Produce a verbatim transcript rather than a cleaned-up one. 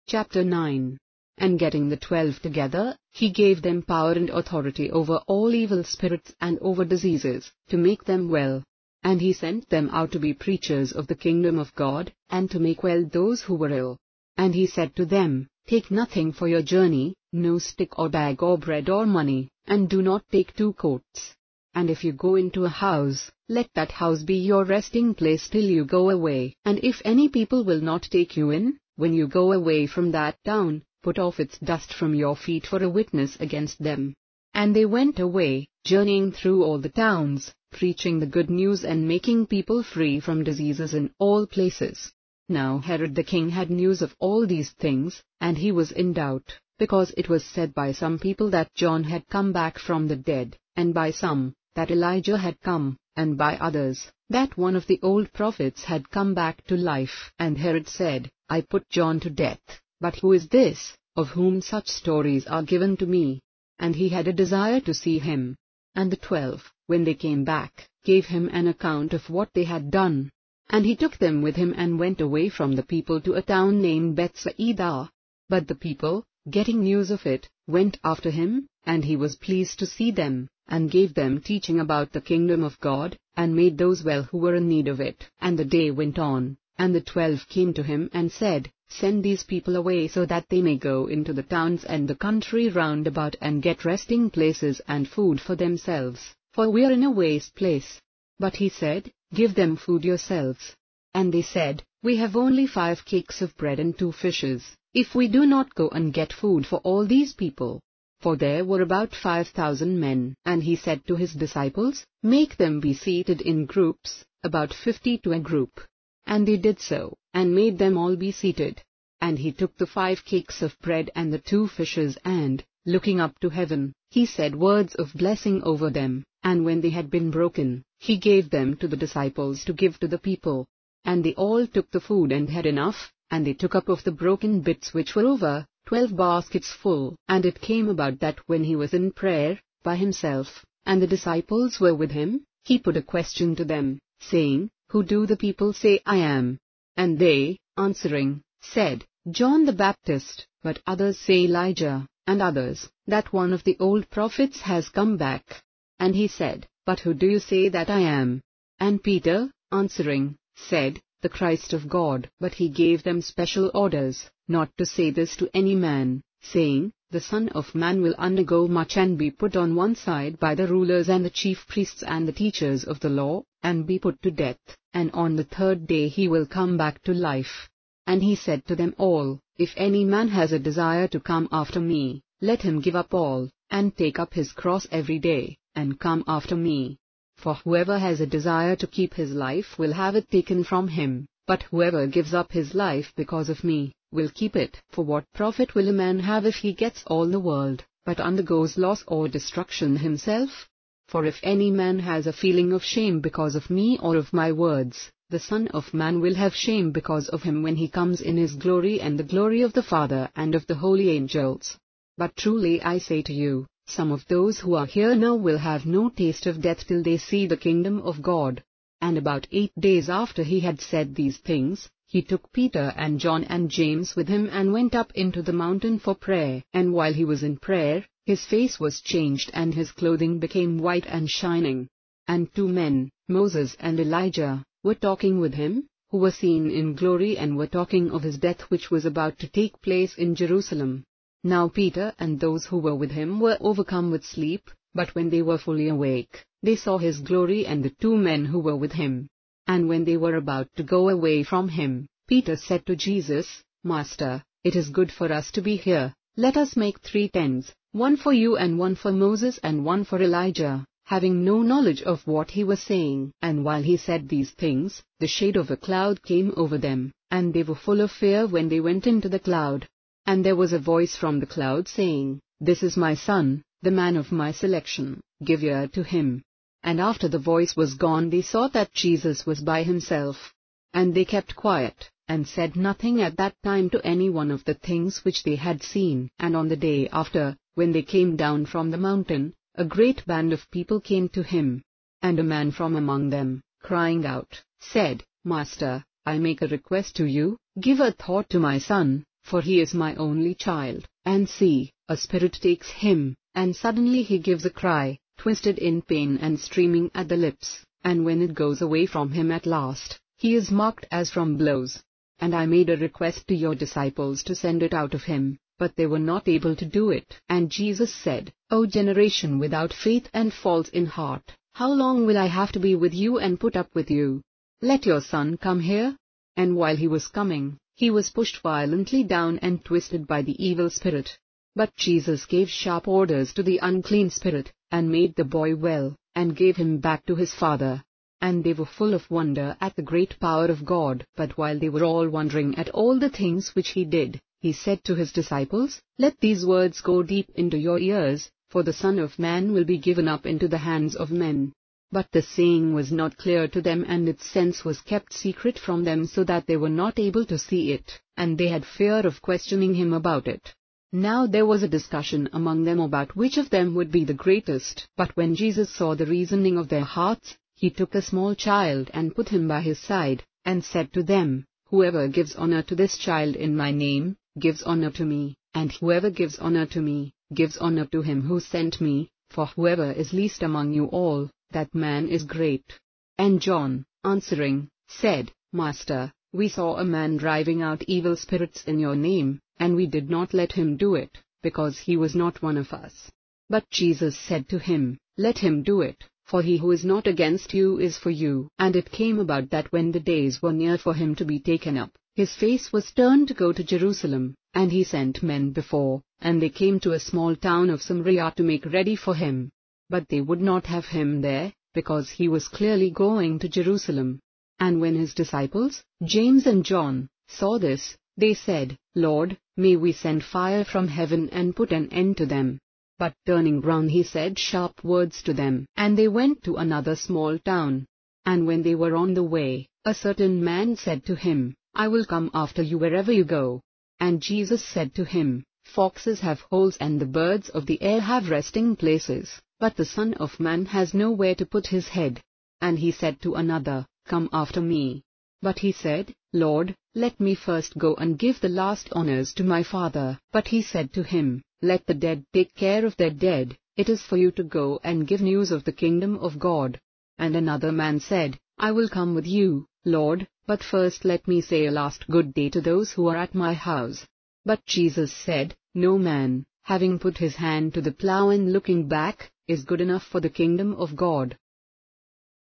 Chapter nine. And getting the twelve together, he gave them power and authority over all evil spirits and over diseases, to make them well. And he sent them out to be preachers of the kingdom of God, and to make well those who were ill. And he said to them, Take nothing for your journey, no stick or bag or bread or money, and do not take two coats. And if you go into a house, let that house be your resting place till you go away. And if any people will not take you in, when you go away from that town, put off its dust from your feet for a witness against them. And they went away, journeying through all the towns, preaching the good news and making people free from diseases in all places. Now Herod the king had news of all these things, and he was in doubt, because it was said by some people that John had come back from the dead, and by some, that Elijah had come, and by others, that one of the old prophets had come back to life. And Herod said, I put John to death. But who is this, of whom such stories are given to me? And he had a desire to see him. And the twelve, when they came back, gave him an account of what they had done. And he took them with him and went away from the people to a town named Bethsaida. But the people, getting news of it, went after him, and he was pleased to see them, and gave them teaching about the kingdom of God, and made those well who were in need of it. And the day went on, and the twelve came to him and said, Send these people away so that they may go into the towns and the country round about and get resting places and food for themselves, for we are in a waste place. But he said, Give them food yourselves. And they said, We have only five cakes of bread and two fishes, if we do not go and get food for all these people. For there were about five thousand men. And he said to his disciples, Make them be seated in groups, about fifty to a group. And they did so, and made them all be seated. And he took the five cakes of bread and the two fishes, and, looking up to heaven, he said words of blessing over them, and when they had been broken, he gave them to the disciples to give to the people. And they all took the food and had enough, and they took up of the broken bits which were over, twelve baskets full. And it came about that when he was in prayer, by himself, and the disciples were with him, he put a question to them, saying, Who do the people say I am? And they, answering, said, John the Baptist, but others say Elijah, and others, that one of the old prophets has come back. And he said, But who do you say that I am? And Peter, answering, said, The Christ of God. But he gave them special orders, not to say this to any man, saying, The Son of Man will undergo much and be put on one side by the rulers and the chief priests and the teachers of the law, and be put to death, and on the third day he will come back to life. And he said to them all, If any man has a desire to come after me, let him give up all, and take up his cross every day, and come after me. For whoever has a desire to keep his life will have it taken from him, but whoever gives up his life because of me, will keep it. For what profit will a man have if he gets all the world, but undergoes loss or destruction himself? For if any man has a feeling of shame because of me or of my words, the Son of Man will have shame because of him when he comes in his glory and the glory of the Father and of the holy angels. But truly I say to you, some of those who are here now will have no taste of death till they see the kingdom of God. And about eight days after he had said these things, he took Peter and John and James with him and went up into the mountain for prayer. And while he was in prayer, his face was changed and his clothing became white and shining. And two men, Moses and Elijah, were talking with him, who were seen in glory and were talking of his death which was about to take place in Jerusalem. Now Peter and those who were with him were overcome with sleep, but when they were fully awake, they saw his glory and the two men who were with him. And when they were about to go away from him, Peter said to Jesus, Master, it is good for us to be here. Let us make three tents, one for you and one for Moses and one for Elijah, having no knowledge of what he was saying. And while he said these things, the shade of a cloud came over them, and they were full of fear when they went into the cloud. And there was a voice from the cloud saying, This is my Son, the man of my selection, give ear to him. And after the voice was gone they saw that Jesus was by himself. And they kept quiet, and said nothing at that time to any one of the things which they had seen. And on the day after, when they came down from the mountain, a great band of people came to him. And a man from among them, crying out, said, Master, I make a request to you, give a thought to my son, for he is my only child. And see, a spirit takes him, and suddenly he gives a cry, twisted in pain and streaming at the lips, and when it goes away from him at last, he is marked as from blows. And I made a request to your disciples to send it out of him, but they were not able to do it. And Jesus said, O generation without faith and false in heart, how long will I have to be with you and put up with you? Let your son come here. And while he was coming, he was pushed violently down and twisted by the evil spirit. But Jesus gave sharp orders to the unclean spirit, and made the boy well, and gave him back to his father. And they were full of wonder at the great power of God. But while they were all wondering at all the things which he did, he said to his disciples, Let these words go deep into your ears, for the Son of Man will be given up into the hands of men. But the saying was not clear to them, and its sense was kept secret from them, so that they were not able to see it, and they had fear of questioning him about it. Now there was a discussion among them about which of them would be the greatest. But when Jesus saw the reasoning of their hearts, he took a small child and put him by his side, and said to them, Whoever gives honor to this child in my name, gives honor to me, and whoever gives honor to me, gives honor to him who sent me, for whoever is least among you all, that man is great. And John, answering, said, Master, we saw a man driving out evil spirits in your name, and we did not let him do it, because he was not one of us. But Jesus said to him, Let him do it, for he who is not against you is for you. And it came about that when the days were near for him to be taken up, his face was turned to go to Jerusalem, and he sent men before, and they came to a small town of Samaria to make ready for him. But they would not have him there, because he was clearly going to Jerusalem. And when his disciples, James and John, saw this, they said, Lord, may we send fire from heaven and put an end to them? But turning round he said sharp words to them, and they went to another small town. And when they were on the way, a certain man said to him, I will come after you wherever you go. And Jesus said to him, Foxes have holes and the birds of the air have resting places, but the Son of Man has nowhere to put his head. And he said to another, Come after me. But he said, Lord, let me first go and give the last honors to my Father. But he said to him, Let the dead take care of their dead, it is for you to go and give news of the kingdom of God. And another man said, I will come with you, Lord, but first let me say a last good day to those who are at my house. But Jesus said, No man, having put his hand to the plough and looking back, is good enough for the kingdom of God.